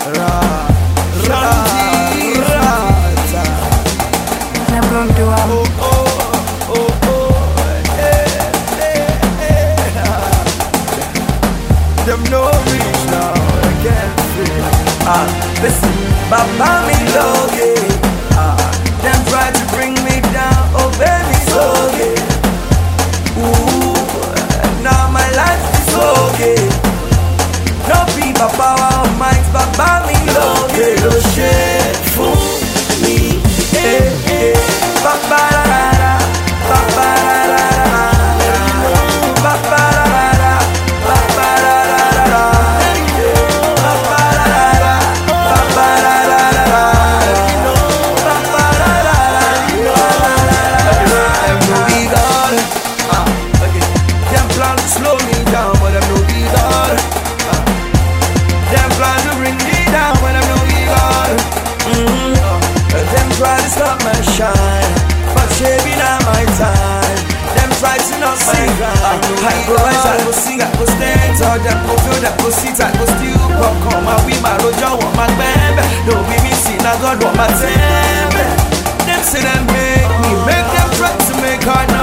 Them no reach now, I can't feel. Listen, Baba me loge. Them try to bring me down, oh baby, it's okay. Ooh, now my life is okay. No people power of might, Baba me loge. No shit for me, Baba la la la, Baba la la la, Baba la la la, Baba la la la, Baba la la la, Baba la la la, Baba la la la. Them no be God. Them plan to slow me down, but them no be God. Them plan to bring me down, but them no be God. Them try to stop my shine, but maybe not my time. Them try to knock my grind. I go rise, I go sing, I go stand tall. Them go feel, that go sit, I go steal popcorn. My we my roja want my band. No be me see, I God want my temper. Them say them make me, make them try to make hard.